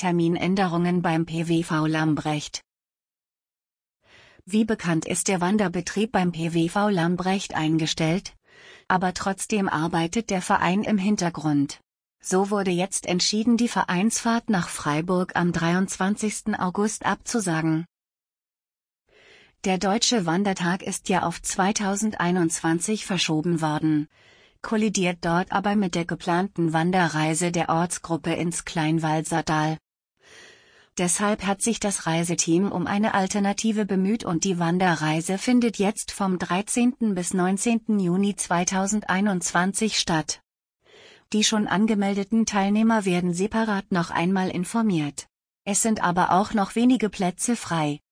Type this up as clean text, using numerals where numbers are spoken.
Terminänderungen beim PWV Lambrecht. Wie bekannt ist der Wanderbetrieb beim PWV Lambrecht eingestellt, aber trotzdem arbeitet der Verein im Hintergrund. So wurde jetzt entschieden, die Vereinsfahrt nach Freiburg am 23. August abzusagen. Der Deutsche Wandertag ist ja auf 2021 verschoben worden, kollidiert dort aber mit der geplanten Wanderreise der Ortsgruppe ins Kleinwalsertal. Deshalb hat sich das Reiseteam um eine Alternative bemüht und die Wanderreise findet jetzt vom 13. bis 19. Juni 2021 statt. Die schon angemeldeten Teilnehmer werden separat noch einmal informiert. Es sind aber auch noch wenige Plätze frei.